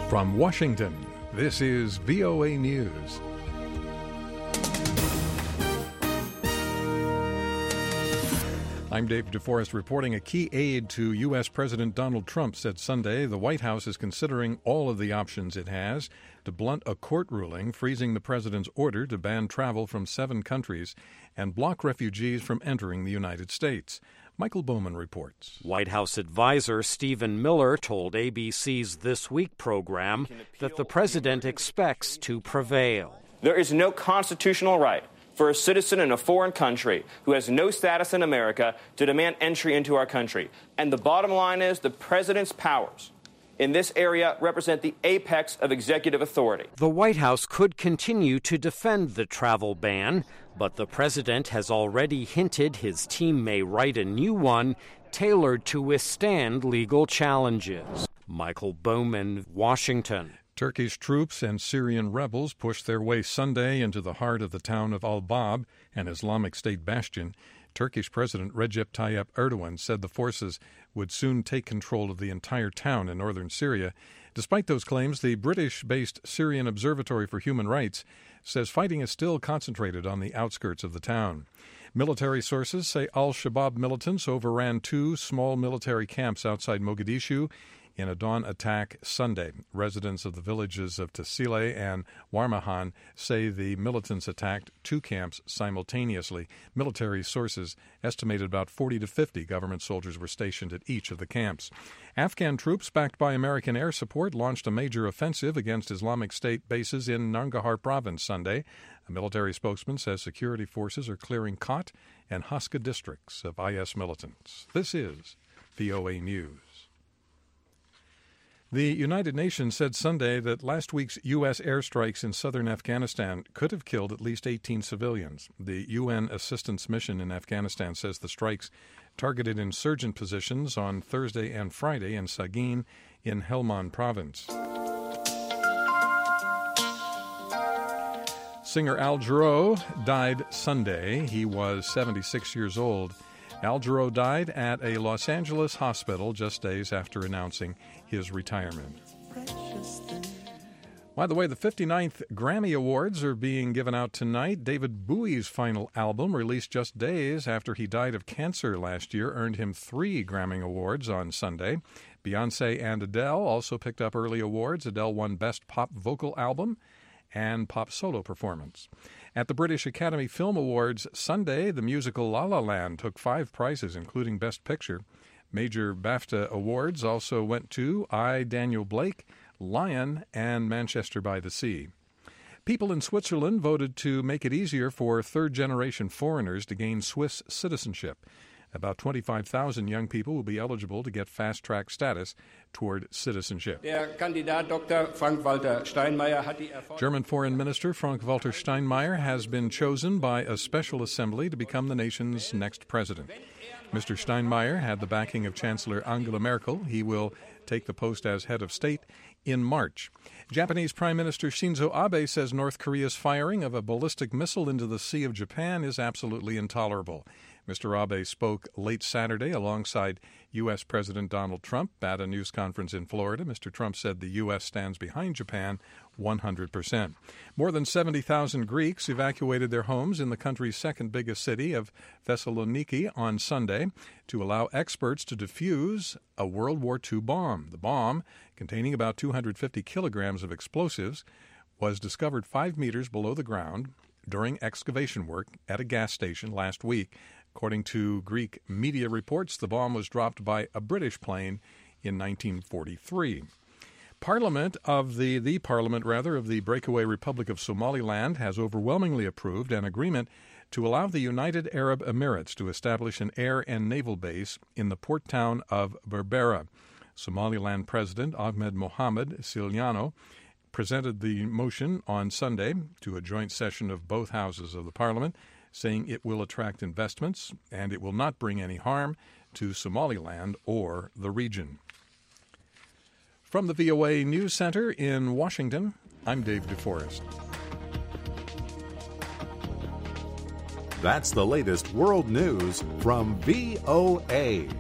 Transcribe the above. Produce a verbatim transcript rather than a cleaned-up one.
From Washington, this is V O A News. I'm Dave DeForest reporting. A key aide to U S. President Donald Trump said Sunday the White House is considering all of the options it has to blunt a court ruling freezing the president's order to ban travel from seven countries and block refugees from entering the United States. Michael Bowman reports. White House advisor Stephen Miller told A B C's This Week program that the president expects to prevail. There is no constitutional right for a citizen in a foreign country who has no status in America to demand entry into our country. And the bottom line is the president's powers in this area represent the apex of executive authority. The White House could continue to defend the travel ban, but the president has already hinted his team may write a new one tailored to withstand legal challenges. Michael Bowman, Washington. Turkish troops and Syrian rebels pushed their way Sunday into the heart of the town of Al-Bab, an Islamic State bastion. Turkish President Recep Tayyip Erdogan said the forces would soon take control of the entire town in northern Syria. Despite those claims, the British-based Syrian Observatory for Human Rights says fighting is still concentrated on the outskirts of the town. Military sources say al-Shabaab militants overran two small military camps outside Mogadishu in a dawn attack Sunday. Residents of the villages of Tassile and Warmahan say the militants attacked two camps simultaneously. Military sources estimated about forty to fifty government soldiers were stationed at each of the camps. Afghan troops, backed by American air support, launched a major offensive against Islamic State bases in Nangarhar province Sunday. A military spokesman says security forces are clearing Khat and Haska districts of I S militants. This is V O A News. The United Nations said Sunday that last week's U S airstrikes in southern Afghanistan could have killed at least eighteen civilians. The U N assistance mission in Afghanistan says the strikes targeted insurgent positions on Thursday and Friday in Sagin in Helmand province. Singer Al Jarreau died Sunday. He was seventy-six years old. Al Jarreau died at a Los Angeles hospital just days after announcing his retirement. By the way, the fifty-ninth Grammy Awards are being given out tonight. David Bowie's final album, released just days after he died of cancer last year, earned him three Grammy Awards on Sunday. Beyoncé and Adele also picked up early awards. Adele won Best Pop Vocal Album and Pop Solo Performance. At the British Academy Film Awards Sunday, the musical La La Land took five prizes, including Best Picture. Major BAFTA awards also went to I, Daniel Blake, Lion, and Manchester by the Sea. People in Switzerland voted to make it easier for third-generation foreigners to gain Swiss citizenship. About twenty-five thousand young people will be eligible to get fast-track status toward citizenship. Der Kandidat Doctor Frank-Walter Steinmeier hat die German Foreign Minister Frank-Walter Steinmeier has been chosen by a special assembly to become the nation's next president. Mister Steinmeier had the backing of Chancellor Angela Merkel. He will take the post as head of state in March. Japanese Prime Minister Shinzo Abe says North Korea's firing of a ballistic missile into the Sea of Japan is absolutely intolerable. Mister Abe spoke late Saturday alongside U S. President Donald Trump at a news conference in Florida. Mister Trump said the U S stands behind Japan one hundred percent. More than seventy thousand Greeks evacuated their homes in the country's second biggest city of Thessaloniki on Sunday to allow experts to defuse a World War Two bomb. The bomb, containing about two hundred fifty kilograms of explosives, was discovered five meters below the ground during excavation work at a gas station last week. According to Greek media reports, the bomb was dropped by a British plane in nineteen forty-three. Parliament of the, the Parliament, rather, of the breakaway Republic of Somaliland has overwhelmingly approved an agreement to allow the United Arab Emirates to establish an air and naval base in the port town of Berbera. Somaliland President Ahmed Mohamed Silyano presented the motion on Sunday to a joint session of both houses of the Parliament, saying it will attract investments and it will not bring any harm to Somaliland or the region. From the V O A News Center in Washington, I'm Dave DeForest. That's the latest world news from V O A.